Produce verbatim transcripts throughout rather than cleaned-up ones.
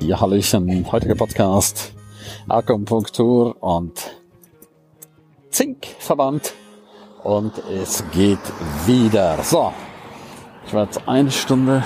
Ja, Hallöchen, heutiger Podcast, Akupunktur und Zinkverband und es geht wieder. So, ich war jetzt eine Stunde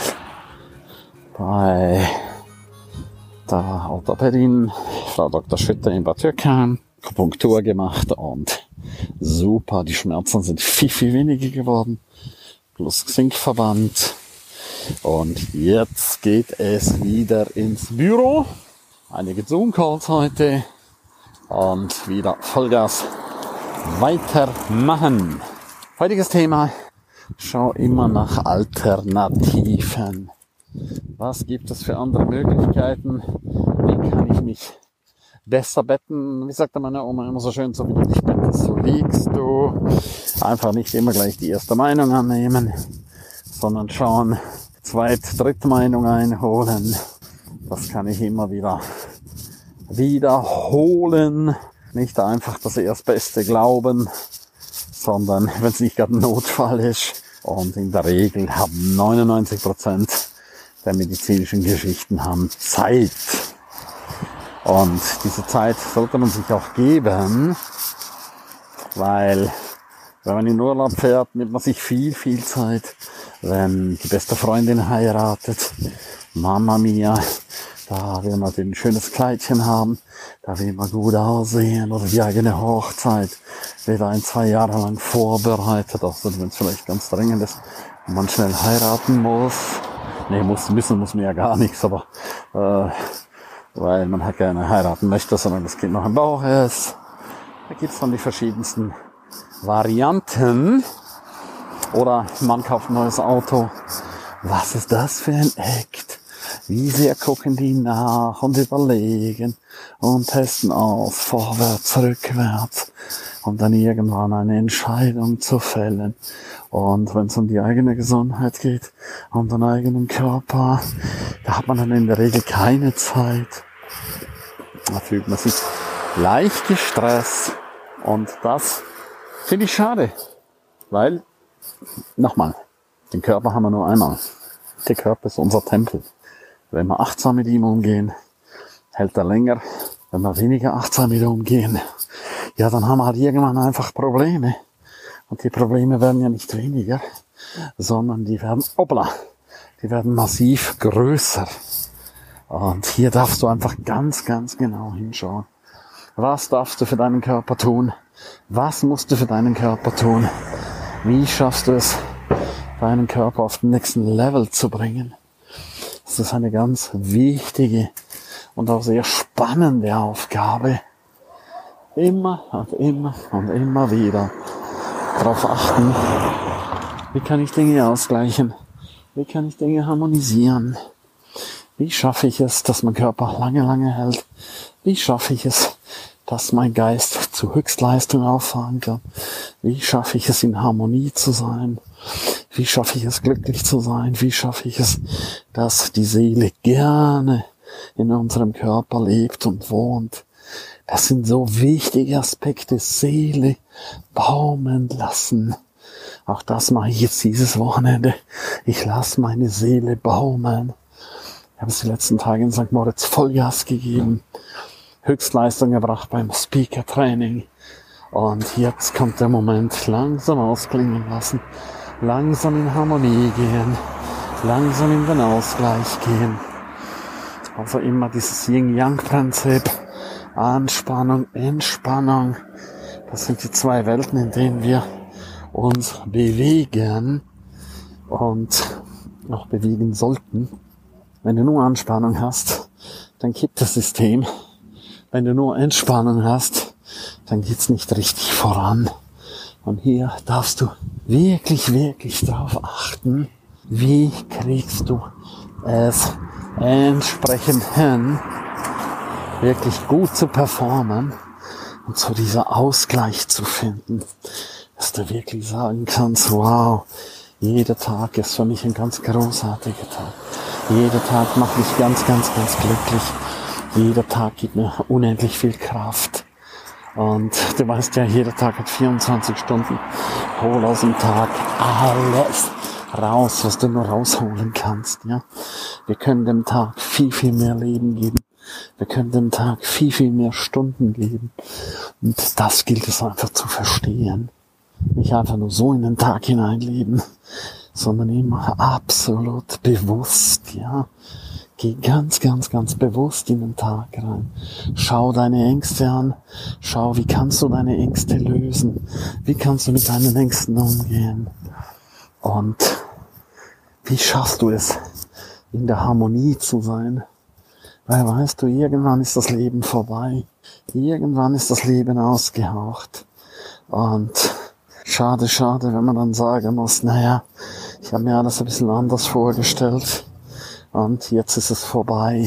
bei der Orthopädin, Frau Doktor Schütter in Bad Dürkheim, Akupunktur gemacht und super, die Schmerzen sind viel, viel weniger geworden, plus Zinkverband. Und jetzt geht es wieder ins Büro. Einige Zoom-Calls heute und wieder Vollgas weitermachen. Heutiges Thema: Schau immer nach Alternativen. Was gibt es für andere Möglichkeiten? Wie kann ich mich besser betten? Wie sagte meine Oma immer so schön, so wie du dich bettest, so liegst du. Einfach nicht immer gleich die erste Meinung annehmen, sondern schauen, Zweit-, Drittmeinung einholen. Das kann ich immer wieder wiederholen. Nicht einfach das Erstbeste glauben, sondern wenn es nicht gerade ein Notfall ist. Und in der Regel haben neunundneunzig Prozent der medizinischen Geschichten haben Zeit. Und diese Zeit sollte man sich auch geben, weil wenn man in Urlaub fährt, nimmt man sich viel, viel Zeit. Wenn die beste Freundin heiratet, Mama mia, da will man ein schönes Kleidchen haben, da will man gut aussehen, oder die eigene Hochzeit wird ein, zwei Jahre lang vorbereitet, auch wenn es vielleicht ganz dringend ist und man schnell heiraten muss. Nee, muss, müssen muss man ja gar nichts, aber äh, weil man halt gerne heiraten möchte, sondern das Kind noch im Bauch ist. Da gibt's dann die verschiedensten Varianten. Oder man kauft ein neues Auto. Was ist das für ein Act? Wie sehr gucken die nach und überlegen und testen aus, vorwärts, rückwärts, um dann irgendwann eine Entscheidung zu fällen. Und wenn es um die eigene Gesundheit geht, um den eigenen Körper, da hat man dann in der Regel keine Zeit. Da fühlt man sich leicht gestresst und das finde ich schade, weil nochmal, den Körper haben wir nur einmal. Der Körper ist unser Tempel. Wenn wir achtsam mit ihm umgehen, hält er länger. Wenn wir weniger achtsam mit ihm umgehen, ja, dann haben wir halt irgendwann einfach Probleme. Und die Probleme werden ja nicht weniger, sondern die werden, hoppla, die werden massiv größer. Und hier darfst du einfach ganz, ganz genau hinschauen. Was darfst du für deinen Körper tun? Was musst du für deinen Körper tun? Wie schaffst du es, deinen Körper auf den nächsten Level zu bringen? Das ist eine ganz wichtige und auch sehr spannende Aufgabe. Immer und immer und immer wieder darauf achten, wie kann ich Dinge ausgleichen? Wie kann ich Dinge harmonisieren? Wie schaffe ich es, dass mein Körper lange, lange hält? Wie schaffe ich es, dass mein Geist zu Höchstleistung auffahren kann? Wie schaffe ich es, in Harmonie zu sein? Wie schaffe ich es, glücklich zu sein? Wie schaffe ich es, dass die Seele gerne in unserem Körper lebt und wohnt? Das sind so wichtige Aspekte. Seele baumeln lassen. Auch das mache ich jetzt dieses Wochenende. Ich lasse meine Seele baumeln. Ich habe es die letzten Tage in Sankt Moritz Vollgas gegeben. Höchstleistung gebracht beim Speaker-Training. Und jetzt kommt der Moment, langsam ausklingen lassen, langsam in Harmonie gehen, langsam in den Ausgleich gehen. Also immer dieses Yin-Yang-Prinzip, Anspannung, Entspannung. Das sind die zwei Welten, in denen wir uns bewegen und auch bewegen sollten. Wenn du nur Anspannung hast, dann kippt das System. Wenn du nur Entspannung hast, dann geht's nicht richtig voran. Und hier darfst du wirklich, wirklich darauf achten, wie kriegst du es entsprechend hin, wirklich gut zu performen und so dieser Ausgleich zu finden, dass du wirklich sagen kannst, wow, jeder Tag ist für mich ein ganz großartiger Tag. Jeder Tag macht mich ganz, ganz, ganz glücklich. Jeder Tag gibt mir unendlich viel Kraft. Und du weißt ja, jeder Tag hat vierundzwanzig Stunden. Hol aus dem Tag alles raus, was du nur rausholen kannst, ja. Wir können dem Tag viel, viel mehr Leben geben. Wir können dem Tag viel, viel mehr Stunden geben. Und das gilt es einfach zu verstehen. Nicht einfach nur so in den Tag hineinleben, sondern immer absolut bewusst, ja. Geh ganz, ganz, ganz bewusst in den Tag rein. Schau deine Ängste an. Schau, wie kannst du deine Ängste lösen? Wie kannst du mit deinen Ängsten umgehen? Und wie schaffst du es, in der Harmonie zu sein? Weil, weißt du, irgendwann ist das Leben vorbei. Irgendwann ist das Leben ausgehaucht. Und schade, schade, wenn man dann sagen muss, naja, ich habe mir alles ein bisschen anders vorgestellt. Und jetzt ist es vorbei.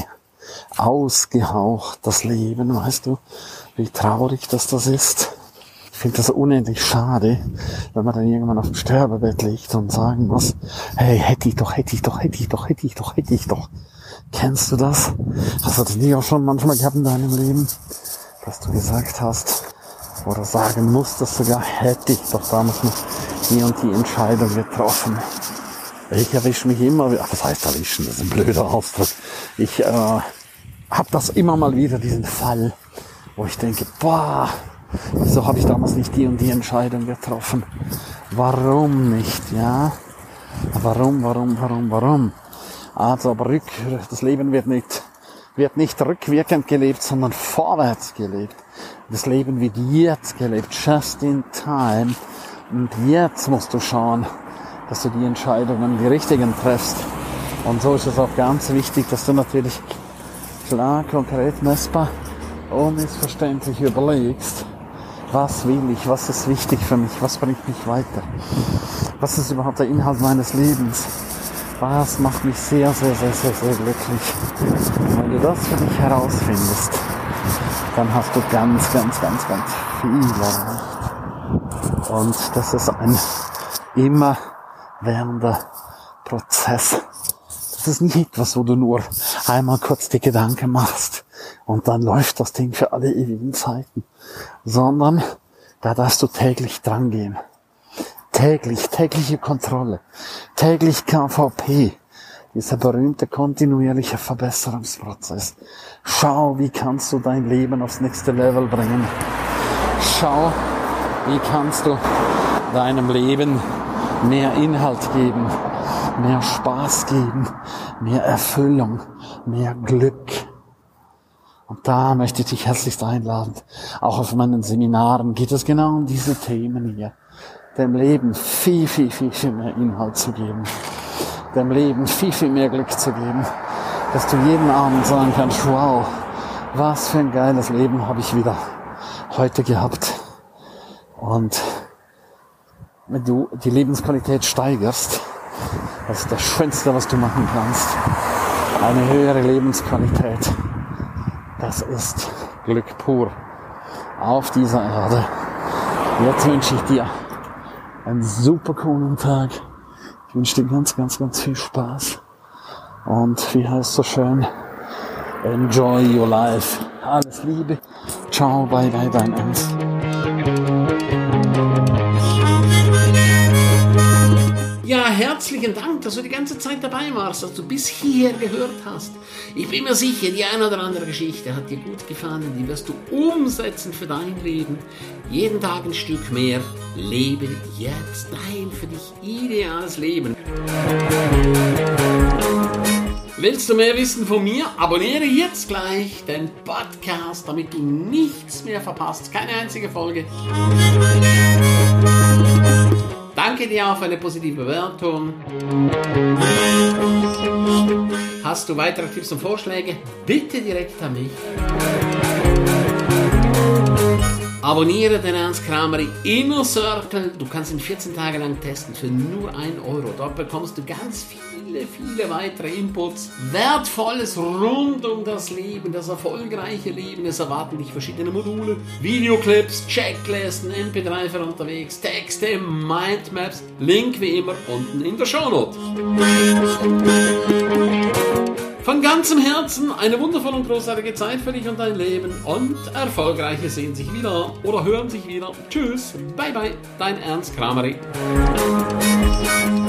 Ausgehaucht, das Leben, weißt du, wie traurig das das ist. Ich finde das unendlich schade, wenn man dann irgendwann auf dem Sterbebett liegt und sagen muss, hey, hätte ich doch, hätte ich doch, hätte ich doch, hätte ich doch, hätte ich doch. Kennst du das? Hast du das nie auch schon manchmal gehabt in deinem Leben, dass du gesagt hast oder sagen musstest sogar, hätte ich doch damals noch die und die Entscheidung getroffen. Ich erwische mich immer, ach, was heißt erwischen, das ist ein blöder Ausdruck. Ich äh, habe das immer mal wieder, diesen Fall, wo ich denke, boah, wieso habe ich damals nicht die und die Entscheidung getroffen? Warum nicht, ja? Warum, warum, warum, warum? Also, aber rück, das Leben wird nicht, wird nicht rückwirkend gelebt, sondern vorwärts gelebt. Das Leben wird jetzt gelebt, just in time. Und jetzt musst du schauen, dass du die Entscheidungen, die richtigen triffst. Und so ist es auch ganz wichtig, dass du natürlich klar, konkret, messbar, unmissverständlich überlegst, was will ich, was ist wichtig für mich, was bringt mich weiter, was ist überhaupt der Inhalt meines Lebens, was macht mich sehr, sehr, sehr, sehr, sehr glücklich. Und wenn du das für dich herausfindest, dann hast du ganz, ganz, ganz, ganz viel erreicht. Und das ist ein immer währender Prozess. Das ist nicht etwas, wo du nur einmal kurz die Gedanken machst und dann läuft das Ding für alle ewigen Zeiten, sondern da darfst du täglich dran gehen. Täglich, tägliche Kontrolle, täglich K V P, dieser berühmte kontinuierliche Verbesserungsprozess. Schau, wie kannst du dein Leben aufs nächste Level bringen. Schau, wie kannst du deinem Leben mehr Inhalt geben, mehr Spaß geben, mehr Erfüllung, mehr Glück. Und da möchte ich dich herzlichst einladen. Auch auf meinen Seminaren geht es genau um diese Themen hier. Dem Leben viel, viel, viel, viel mehr Inhalt zu geben. Dem Leben viel, viel mehr Glück zu geben. Dass du jeden Abend sagen kannst, wow, was für ein geiles Leben habe ich wieder heute gehabt. Und wenn du die Lebensqualität steigerst, das ist das Schönste, was du machen kannst. Eine höhere Lebensqualität. Das ist Glück pur auf dieser Erde. Jetzt wünsche ich dir einen super coolen Tag. Ich wünsche dir ganz, ganz, ganz viel Spaß. Und wie heißt es so schön? Enjoy your life. Alles Liebe. Ciao, bye, bye, dein Ernst. Ja, herzlichen Dank, dass du die ganze Zeit dabei warst, dass du bis hierher gehört hast. Ich bin mir sicher, die eine oder andere Geschichte hat dir gut gefallen, die wirst du umsetzen für dein Leben. Jeden Tag ein Stück mehr. Lebe jetzt dein für dich ideales Leben. Willst du mehr wissen von mir? Abonniere jetzt gleich den Podcast, damit du nichts mehr verpasst. Keine einzige Folge. Danke dir auch für eine positive Bewertung. Hast du weitere Tipps und Vorschläge? Bitte direkt an mich. Abonniere den Ernst Kramery Inner Circle. Du kannst ihn vierzehn Tage lang testen für nur ein Euro. Dort bekommst du ganz viele, viele weitere Inputs. Wertvolles rund um das Leben, das erfolgreiche Leben. Es erwarten dich verschiedene Module, Videoclips, Checklisten, M P drei für unterwegs, Texte, Mindmaps. Link wie immer unten in der Shownote. Von ganzem Herzen eine wundervolle und großartige Zeit für dich und dein Leben und Erfolgreiche sehen sich wieder oder hören sich wieder. Tschüss, bye bye, dein Ernst Kramery.